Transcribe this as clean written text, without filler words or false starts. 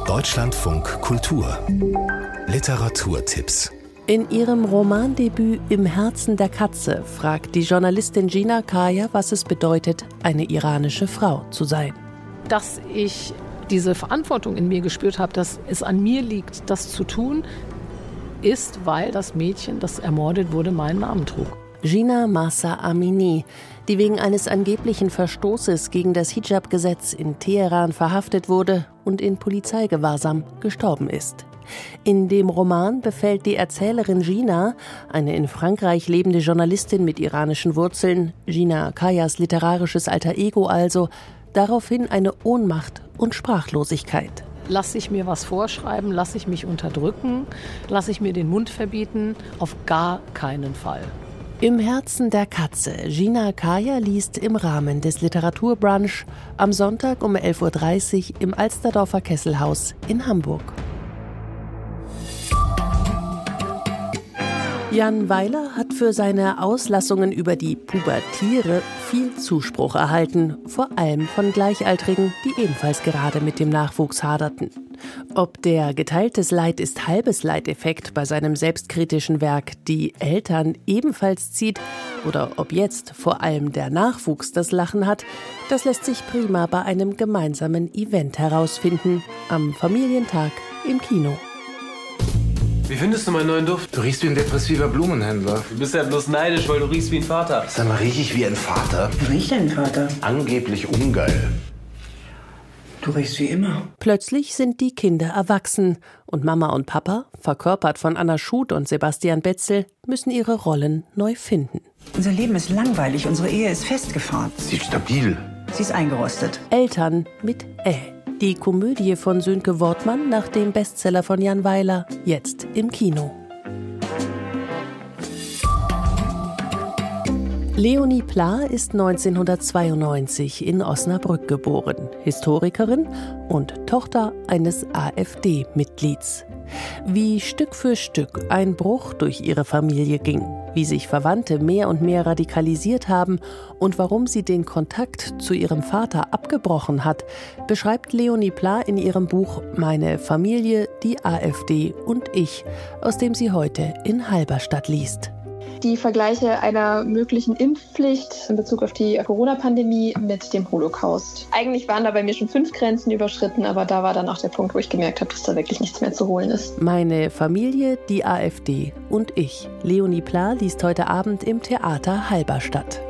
Deutschlandfunk Kultur Literaturtipps. In ihrem Romandebüt »Im Herzen der Katze« fragt die Journalistin Gina Kaya, was es bedeutet, eine iranische Frau zu sein. Dass ich diese Verantwortung in mir gespürt habe, dass es an mir liegt, das zu tun, ist, weil das Mädchen, das ermordet wurde, meinen Namen trug. Gina Mahsa Amini, die wegen eines angeblichen Verstoßes gegen das Hijab-Gesetz in Teheran verhaftet wurde und in Polizeigewahrsam gestorben ist. In dem Roman befällt die Erzählerin Gina, eine in Frankreich lebende Journalistin mit iranischen Wurzeln, Gina Kayas literarisches Alter Ego also, daraufhin eine Ohnmacht und Sprachlosigkeit. Lasse ich mir was vorschreiben, lasse ich mich unterdrücken, lasse ich mir den Mund verbieten? Auf gar keinen Fall. Im Herzen der Katze. Gina Kaya liest im Rahmen des Literaturbrunch am Sonntag um 11.30 Uhr im Alsterdorfer Kesselhaus in Hamburg. Jan Weiler hat für seine Auslassungen über die Pubertiere viel Zuspruch erhalten, vor allem von Gleichaltrigen, die ebenfalls gerade mit dem Nachwuchs haderten. Ob der geteiltes Leid ist halbes Leid-Effekt bei seinem selbstkritischen Werk die Eltern ebenfalls zieht oder ob jetzt vor allem der Nachwuchs das Lachen hat, das lässt sich prima bei einem gemeinsamen Event herausfinden, am Familientag im Kino. Wie findest du meinen neuen Duft? Du riechst wie ein depressiver Blumenhändler. Du bist ja bloß neidisch, weil du riechst wie ein Vater. Sag mal, riech ich wie ein Vater? Wie riecht dein Vater? Angeblich ungeil. Du riechst wie immer. Plötzlich sind die Kinder erwachsen und Mama und Papa, verkörpert von Anna Schut und Sebastian Betzel, müssen ihre Rollen neu finden. Unser Leben ist langweilig, unsere Ehe ist festgefahren. Sie ist stabil. Sie ist eingerostet. Eltern mit Die Komödie von Sönke Wortmann nach dem Bestseller von Jan Weiler, jetzt im Kino. Leonie Pla ist 1992 in Osnabrück geboren, Historikerin und Tochter eines AfD-Mitglieds. Wie Stück für Stück ein Bruch durch ihre Familie ging, wie sich Verwandte mehr und mehr radikalisiert haben und warum sie den Kontakt zu ihrem Vater abgebrochen hat, beschreibt Leonie Pla in ihrem Buch »Meine Familie, die AfD und ich«, aus dem sie heute in Halberstadt liest. Die Vergleiche einer möglichen Impfpflicht in Bezug auf die Corona-Pandemie mit dem Holocaust. Eigentlich waren da bei mir schon 5 Grenzen überschritten, aber da war dann auch der Punkt, wo ich gemerkt habe, dass da wirklich nichts mehr zu holen ist. Meine Familie, die AfD und ich. Leonie Pla liest heute Abend im Theater Halberstadt.